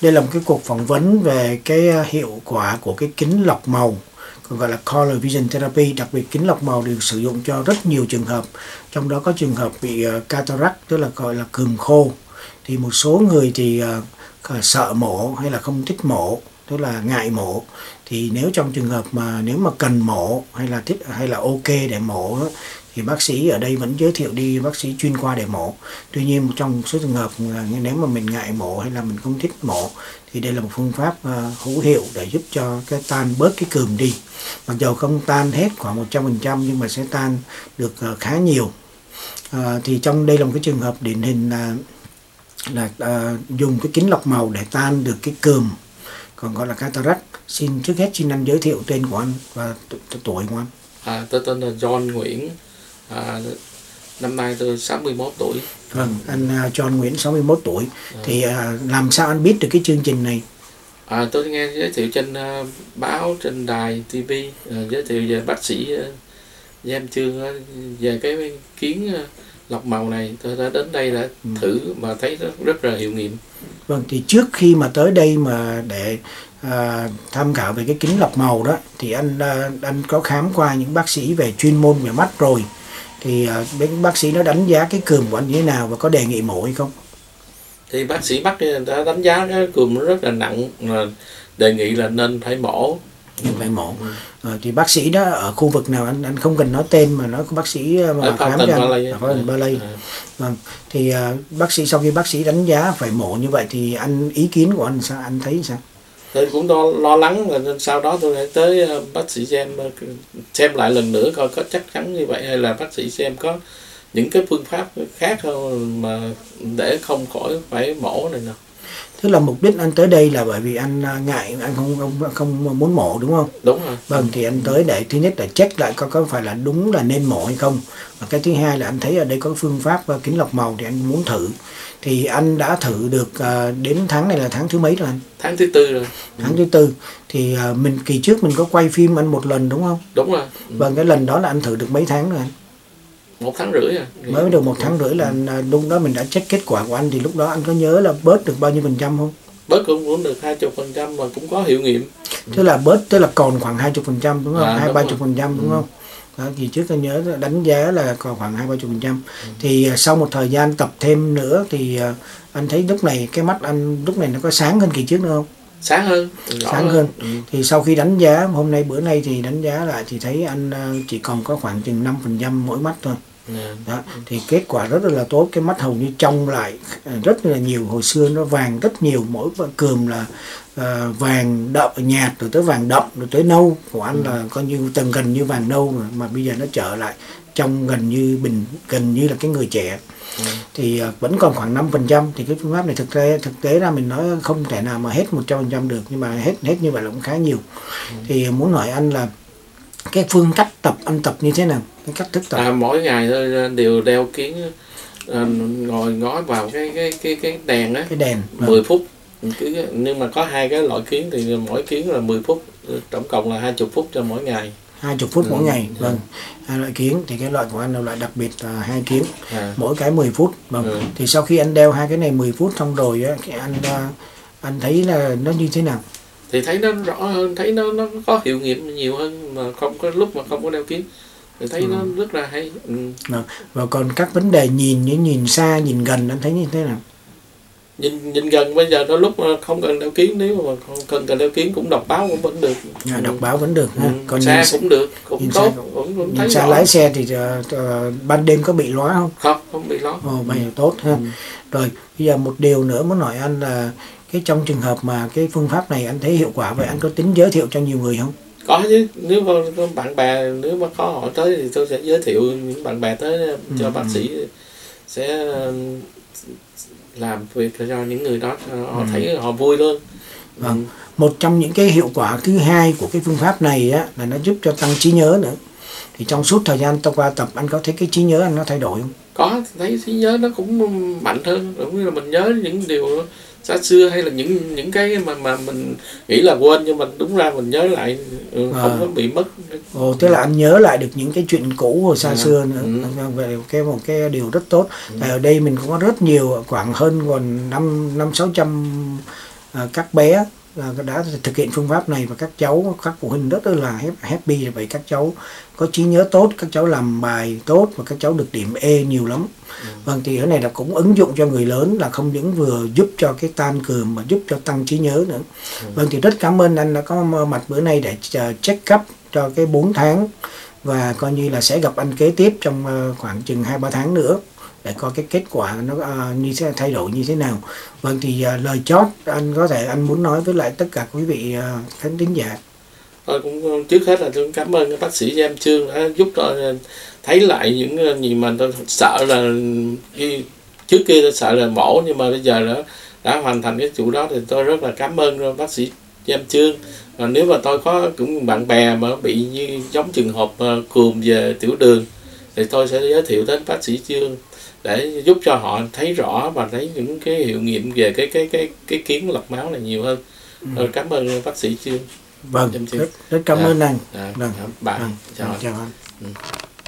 Đây là một cái cuộc phỏng vấn về cái hiệu quả của cái kính lọc màu, còn gọi là Color Vision Therapy. Đặc biệt kính lọc màu được sử dụng cho rất nhiều trường hợp, trong đó có trường hợp bị cataract, tức là gọi là cườm khô. Thì một số người thì sợ mổ hay là không thích mổ, tức là ngại mổ. Thì nếu trong trường hợp mà nếu mà cần mổ hay là ok để mổ thì bác sĩ ở đây vẫn giới thiệu đi bác sĩ chuyên khoa để mổ. Tuy nhiên trong số trường hợp nếu mà mình ngại mổ hay là mình không thích mổ thì đây là một phương pháp hữu hiệu để giúp cho cái tan bớt cái cườm đi. Mặc dù không tan hết khoảng 100% nhưng mà sẽ tan được khá nhiều. Thì trong đây là một cái trường hợp điển hình là dùng cái kính lọc màu để tan được cái cườm, còn gọi là cataract. Trước hết xin anh giới thiệu tên của anh và tuổi của anh. Tôi tên là John Nguyễn. Năm nay tôi 61 tuổi. Vâng, anh John Nguyễn 61 tuổi. Thì làm sao anh biết được cái chương trình này? Tôi nghe giới thiệu trên báo, trên đài TV, giới thiệu về bác sĩ Giang Trương về cái kiến lọc màu này. Tôi đã đến đây đã thử mà thấy rất là hiệu nghiệm. Vâng, thì trước khi mà tới đây mà để tham khảo về cái kính lọc màu đó thì anh có khám qua những bác sĩ về chuyên môn về mắt rồi. Thì bên bác sĩ nó đánh giá cái cườm của anh như thế nào và có đề nghị mổ hay không? Thì bác sĩ mắt đã đánh giá cái cườm nó rất là nặng, đề nghị là nên phải mổ. Phải mổ. Thì bác sĩ đó ở khu vực nào anh không cần nói tên mà nói bác sĩ mà khám cho anh ở Fountain Valley. Vâng. Thì bác sĩ sau khi bác sĩ đánh giá phải mổ như vậy thì ý kiến của anh sao, anh thấy sao? Tôi cũng lo lắng, nên sau đó tôi hãy tới bác sĩ xem lại lần nữa coi có chắc chắn như vậy hay là bác sĩ xem có những cái phương pháp khác không mà để không khỏi phải mổ này nào. Tức là mục đích anh tới đây là bởi vì anh ngại, anh không muốn mổ đúng không? Đúng rồi. Vâng, thì anh tới để thứ nhất là check lại có phải là đúng là nên mổ hay không. Và cái thứ hai là anh thấy ở đây có phương pháp kính lọc màu thì anh muốn thử. Thì anh đã thử được đến tháng này là tháng thứ mấy rồi anh? Tháng thứ 4 rồi. Tháng thứ 4. Thì kỳ trước mình có quay phim anh một lần đúng không? Đúng rồi. Vâng, cái lần đó là anh thử được mấy tháng rồi anh? 1 tháng rưỡi rồi. Mới được 1 tháng rưỡi là lúc đó mình đã check kết quả của anh, thì lúc đó anh có nhớ là bớt được bao nhiêu % không? Bớt cũng được 20% mà cũng có hiệu nghiệm. Tức là còn khoảng 20% đúng không? 20-30% đúng không? Đó, thì trước anh nhớ đánh giá là còn khoảng 20-30%. Thì sau một thời gian tập thêm nữa thì anh thấy lúc này cái mắt anh lúc này nó có sáng hơn kỳ trước nữa không? Sáng hơn. Sáng hơn. Thì sau khi đánh giá bữa nay thì đánh giá lại thì thấy anh chỉ còn có khoảng chừng 5% mỗi mắt thôi. Đó, thì kết quả rất là tốt, cái mắt hầu như trong lại rất là nhiều. Hồi xưa nó vàng rất nhiều, mỗi cườm là vàng đậm nhạt rồi tới vàng đậm rồi tới nâu của anh là coi như gần như vàng nâu rồi, mà bây giờ nó trở lại trong gần như là cái người trẻ. Thì vẫn còn khoảng 5%. Thì cái phương pháp này thực tế ra mình nói không thể nào mà hết 100% được, nhưng mà hết như vậy là cũng khá nhiều. Thì muốn hỏi anh là cái phương cách anh tập như thế nào, cái cách thức tập? Mỗi ngày tôi đều đeo kiến, ngồi ngó vào cái đèn á, cái đèn 10 phút. Nhưng mà có 2 cái loại kiến thì mỗi kiến là 10 phút, tổng cộng là 20 phút cho mỗi ngày. 20 phút mỗi ngày. Vâng, 2 loại kiến. Thì cái loại của anh là loại đặc biệt là 2 kiến, mỗi cái 10 phút. Vâng. Thì sau khi anh đeo 2 cái này 10 phút xong rồi á, anh thấy là nó như thế nào? Thì thấy nó rõ hơn, thấy nó có hiệu nghiệm nhiều hơn mà không có lúc mà không có đeo kiến thì thấy nó rất là hay. Và còn các vấn đề nhìn xa nhìn gần anh thấy như thế nào? Nhìn gần bây giờ đôi lúc mà không cần đeo kiến, nếu mà không cần đeo kiến cũng đọc báo cũng vẫn được. Đọc báo vẫn được ha. Còn xa cũng được, cũng tốt, cũng thấy xa rõ. Lái xe thì ban đêm có bị lóa không? Không bị lóa. Vậy là tốt ha. Rồi bây giờ một điều nữa muốn hỏi anh là cái trong trường hợp mà cái phương pháp này anh thấy hiệu quả vậy, anh có tính giới thiệu cho nhiều người không? Có chứ, nếu mà có bạn bè, nếu mà có họ tới thì tôi sẽ giới thiệu những bạn bè tới cho bác sĩ sẽ làm việc cho những người đó, họ thấy họ vui luôn. Vâng. Một trong những cái hiệu quả thứ hai của cái phương pháp này á là nó giúp cho tăng trí nhớ nữa. Thì trong suốt thời gian qua tập anh có thấy cái trí nhớ anh nó thay đổi không? Có, thấy trí nhớ nó cũng mạnh hơn, cũng như là mình nhớ những điều xa xưa hay là những cái mà mình nghĩ là quên, nhưng mà đúng ra mình nhớ lại, không có bị mất. Tức là anh nhớ lại được những cái chuyện cũ hồi xa xưa nữa. Vậy một cái điều rất tốt. Tại ở đây mình cũng có rất nhiều, khoảng hơn còn 500-600 các bé đã thực hiện phương pháp này, và các phụ huynh rất là happy. Vậy các cháu có trí nhớ tốt, các cháu làm bài tốt, và các cháu được điểm E nhiều lắm. Vâng, thì cái này là cũng ứng dụng cho người lớn, là không những vừa giúp cho cái tan cường mà giúp cho tăng trí nhớ nữa. Vâng, thì rất cảm ơn anh đã có mặt bữa nay để check up cho cái 4 tháng, và coi như là sẽ gặp anh kế tiếp trong khoảng chừng 2-3 tháng nữa để coi cái kết quả nó như sẽ thay đổi như thế nào. Vâng, thì lời chót anh muốn nói với lại tất cả quý vị khán thính giả. Tôi cũng trước hết là tôi cảm ơn bác sĩ Giang Trương đã giúp tôi thấy lại những gì mà tôi sợ là trước kia tôi sợ là mổ, nhưng mà bây giờ đã hoàn thành cái vụ đó, thì tôi rất là cảm ơn bác sĩ Giang Trương. Và nếu mà tôi có cũng bạn bè mà bị như giống trường hợp cùm về tiểu đường, thì tôi sẽ giới thiệu đến bác sĩ Trương để giúp cho họ thấy rõ và thấy những cái hiệu nghiệm về cái kiến lọc máu này nhiều hơn. Cảm ơn bác sĩ Trương. Vâng, rất cảm ơn anh. Bạn chào anh.